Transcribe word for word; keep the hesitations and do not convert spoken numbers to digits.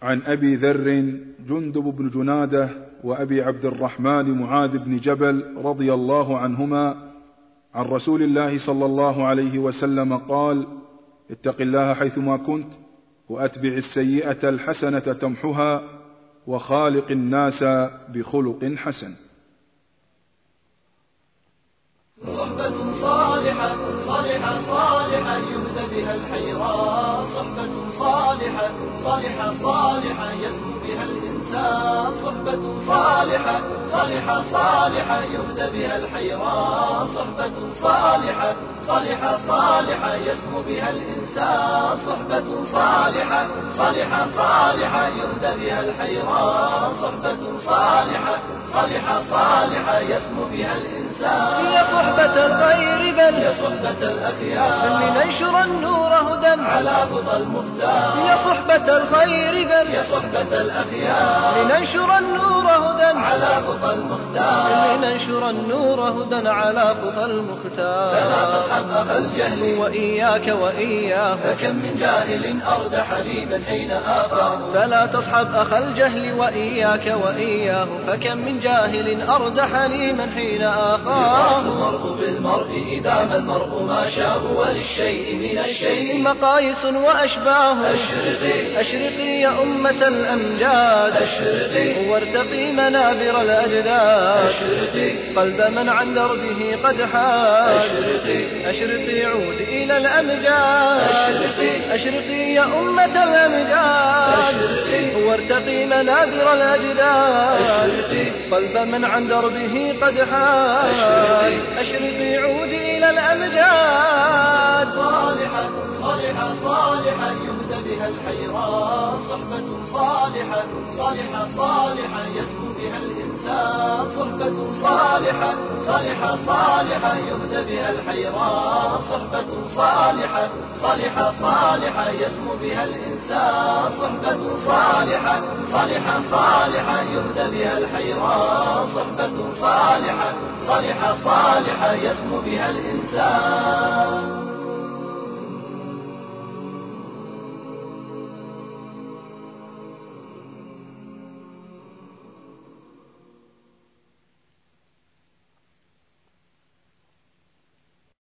عن أبي ذر جندب بن جنادة وأبي عبد الرحمن معاذ بن جبل رضي الله عنهما عن رسول الله صلى الله عليه وسلم قال: اتق الله حيثما كنت، وأتبع السيئة الحسنة تمحها، وخالق الناس بخلق حسن. صحبة صالحة صالحة صالحة يهدى بها الحيران، صحبة صالحة صالحة صالحة يسمو بها الإنسان، صحبة صالحة صالحة صالحة يهدى بها الحيران، صحبة صالحة صالحة صالحة يسمو بها الإنسان، صحبة صالحة صالحة صالحة يهدى بها الحيران، صحبة صالحة صالحة صالحة يسمو بها الإنسان. يا صحبة الخير بل يا صحبة الأخيار لننشر النور هدى على خطى المختار، يا صحبة الخير بل يا صحبة الأخيار لننشر النور هدى على خطى المختار، لننشر النور هدى على خطى المختار. فلا تصحب أخا الجهل وإياك وإياه، فكم من جاهل أرد حليما حين آفاه، فلا تصحب أخا الجهل وإياك وإياه، فكم من جاهل أرد حليما حين آفاه. المرء بالمرء إذا ما المرء ما شاء، وللشيء من الشيء مقاييس وأشباه. أشرقي أشرقي يا أمة الأمجاد، أشرقي وارتقي منابر الأجداد، أشرقي قلب من عن دربه قد حاد. أشرقي أشرقي عودي إلى الأمجاد، أشرقي أشرقي يا أمة الأمجاد، أشرقي وارتقي منابر الأجداد، أشرقي قلب من عن دربه قد حاد. أشرقي عودي إلى الأمجاد. صالحة صالحة صالحة يهدى بها الحيران، صحبة صالحة صالحة صالحة يسمو بها الإنسان، صحبة صالحة صالحة صالحة يهدى بها الحيران، صحبة صالحة صالحة صالحة يسمو بها الإنسان، صحبة صالحة صالحة صالحة يهدى بها الحيران، صحبة صالحة صالحة صالحة يسمو بها الإنسان.